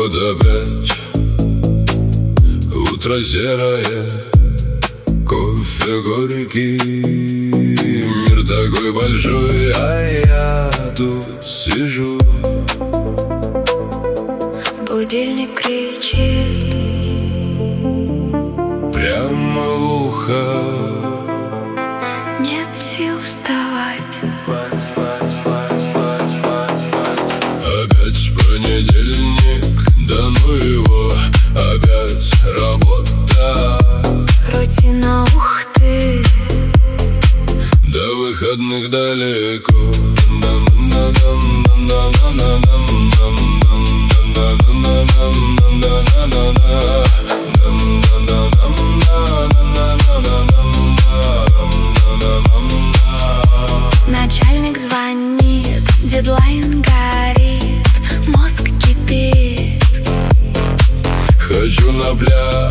Вот опять утро серое, кофе горький, мир такой большой, а я тут сижу. Будильник кричит Прямо в ухо. нет сил вставать. Опять понедельник, да ну его, опять работа. Рутина, ух ты, До выходных далеко. начальник звонит, дедлайн горит, мозг кипит. Хочу на пляж,